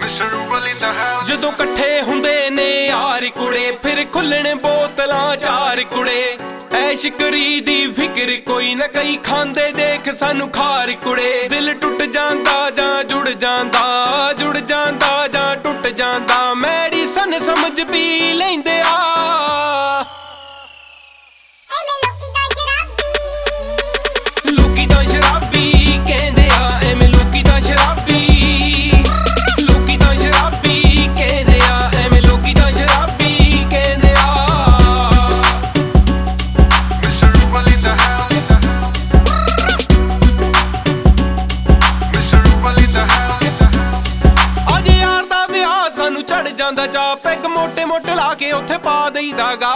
ਜਦੋਂ ਇਕੱਠੇ ਹੁੰਦੇ ਨੇ ਯਾਰ ਕੁੜੇ, ਫਿਰ ਖੁੱਲਣ ਬੋਤਲਾਂ ਚਾਰ ਕੁੜੇ। ਐਸ਼ ਕਰੀ ਦੀ ਫਿਕਰ ਕੋਈ ਨਾ, ਕਈ ਖਾਂਦੇ ਦੇਖ ਸਾਨੂੰ ਖਾਰ ਕੁੜੇ। ਦਿਲ ਟੁੱਟ ਜਾਂਦਾ ਜਾਂ ਜੁੜ ਜਾਂਦਾ, ਜੁੜ ਜਾਂਦਾ ਜਾਂ ਟੁੱਟ ਜਾਂਦਾ, ਮੈਡੀਸਨ ਸਮਝ ਪੀ ਲੈਂਦੇ ਆ। ਲੋਕੀ ਤਾਂ ਸ਼ਰਾਬੀ ਕਹਿੰਦੇ ਆ, ਐਵੇਂ ਲੋਕੀ ਤਾਂ ਸ਼ਰਾਬੀ। ਲੋਕੀ ਤਾਂ ਸ਼ਰਾਬੀ ਕਹਿੰਦੇ ਆ, ਐਵੇਂ ਲੋਕੀ ਤਾਂ ਸ਼ਰਾਬੀ ਕਹਿੰਦੇ ਆ। ਅੱਜ ਯਾਰ ਦਾ ਵਿਆਹ ਸਾਨੂੰ ਚੜ ਜਾਂਦਾ ਚਾ, ਪੈਗ ਮੋਟੇ ਮੋਟੇ ਲਾ ਕੇ ਉੱਥੇ ਪਾ ਦਈਦਾਗਾ।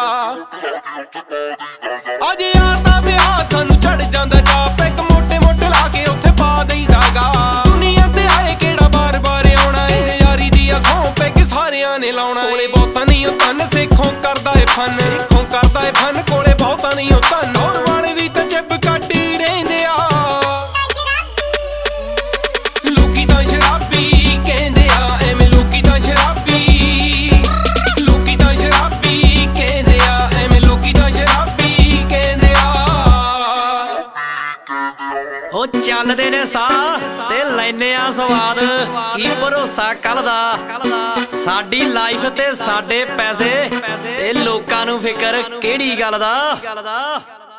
ਅੱਜ ਯਾਰ ਦਾ ਵਿਆਹ ਸਾਨੂੰ ਚੜ ਜਾਂਦਾ ਚਾ, ਪੈਗ ਮੋਟੇ ਮੋਟੇ ਲਾ ਕੇ ਉੱਥੇ ਪਾ ਦਈਦਾਗਾ। ਦੁਨੀਆ ਤੇ ਆਏ ਕਿਹੜਾ ਬਾਰ ਬਾਰ ਆਉਣਾ, ਇਹ ਯਾਰੀ ਦੀ ਆ ਸਹੁੰ ਪੈਗ ਸਾਰਿਆਂ ਨੇ ਲਾਉਣਾ। ਕੋਲੇ ਬਹੁਤਾ ਨਹੀਂ ਉਹ ਤਨ, ਸੇਖੋਂ ਕਰਦਾ ਏ ਫਨ, ਸੇਖੋਂ ਕਰਦਾ ਏ ਫਨ। ਕੋਲੇ ਬਹੁਤਾ ਨਹੀਂ ਉਹ ਤਨ, ਹੋਣ ਵਾਲੇ ਵੀ ਤਾਂ ਚਿੱਬ ਕੱਢ ਹੀ ਰਹਿੰਦੇ ਆ। ਲੋਕੀ ਤਾਂ ਸ਼ਰਾਬੀ ਕਹਿੰਦੇ ਆ, ਐਵੇਂ ਲੋਕੀ ਤਾਂ ਸ਼ਰਾਬੀ। ਲੋਕੀ ਤਾਂ ਸ਼ਰਾਬੀ ਕਹਿੰਦੇ ਆ, ਐਵੇਂ ਲੋਕੀ ਤਾਂ ਸ਼ਰਾਬੀ ਕਹਿੰਦੇ ਆ। ਉਹ ਚੱਲਦੇ ਨੇ ਸਾਹ ਤੇ ਲੈਨੇ ਆ ਸਵਾਦ, ਕੀ ਭਰੋਸਾ ਕੱਲ ਦਾ। ਸਾਡੀ ਲਾਈਫ ਤੇ ਸਾਡੇ ਪੈਸੇ, ਤੇ ਲੋਕਾਂ ਨੂੰ ਫਿਕਰ ਕਿਹੜੀ ਗੱਲ ਦਾ।